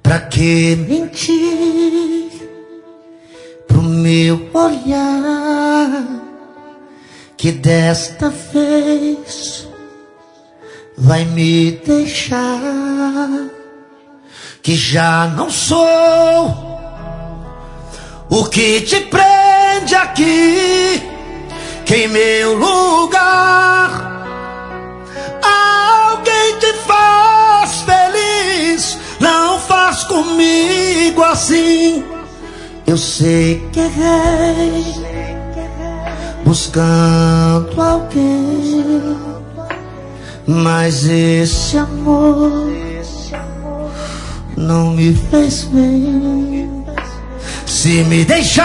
Pra que mentir pro meu olhar, que desta vez vai me deixar, que já não sou o que te prende aqui, que em meu lugar alguém te faz feliz. Não faz comigo assim. Eu sei que errei buscando alguém, mas esse amor não me fez bem. Se me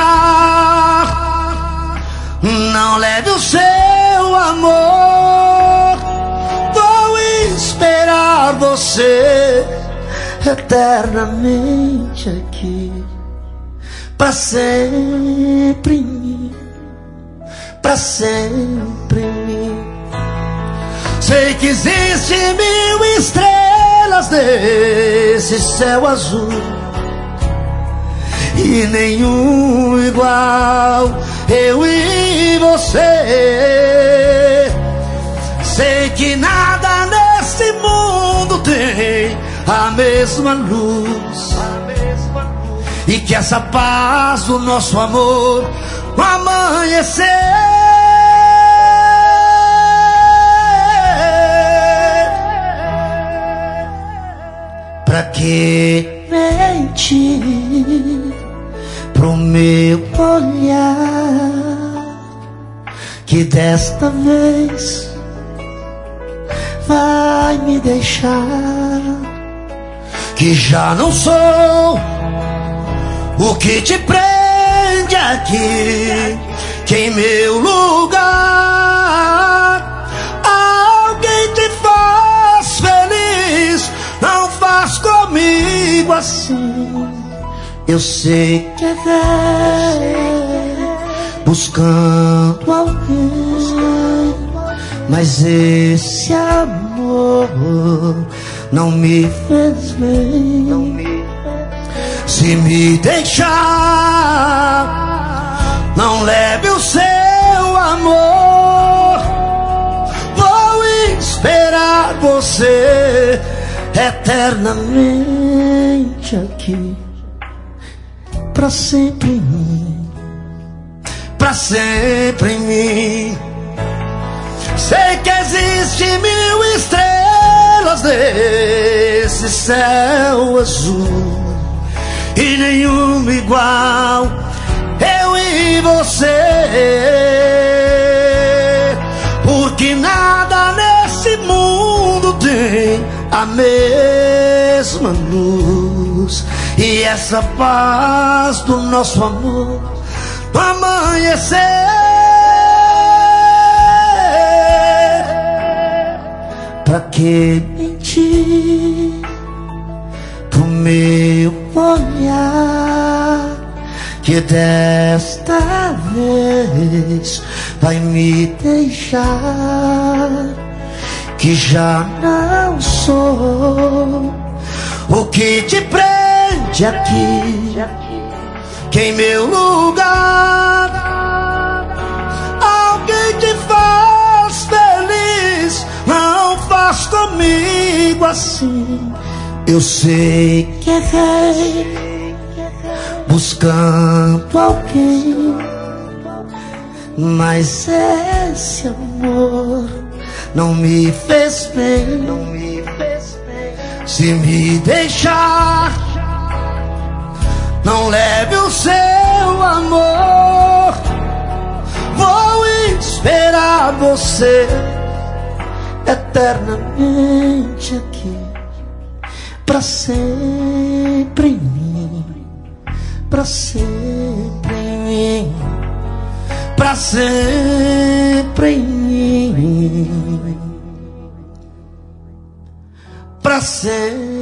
deixar, não leve o seu amor. Vou esperar você eternamente aqui, pra sempre em mim, pra sempre em mim. Sei que existem 1000 estrelas nesse céu azul, e nenhum igual eu e você. Sei que nada nesse mundo tem a mesma luz, e que essa paz do nosso amor no amanhecer. Pra que mentir pro meu olhar, que desta vez vai me deixar, que já não sou o que te prende aqui, que em meu lugar alguém te faz feliz. Não faz comigo assim. Eu sei que errei buscando alguém, mas esse amor não me fez bem. Se me deixar, não leve o seu amor. Vou esperar você eternamente aqui, pra sempre em mim, pra sempre em mim. Sei que existem 1000 estrelas nesse céu azul, e nenhum igual eu e você. Porque nada nesse mundo tem a mesma luz, e essa paz do nosso amor no amanhecer. Pra que mentir pro meu olhar, que desta vez vai me deixar, que já não sou o que te prende aqui, que em meu lugar alguém te faz feliz. Não faz comigo assim. Eu sei que errei buscando alguém, mas esse amor não me fez bem. Se me deixar, não leve o seu amor. Vou esperar você eternamente aqui, pra sempre em mim, pra sempre em mim, pra sempre em mim, pra sempre.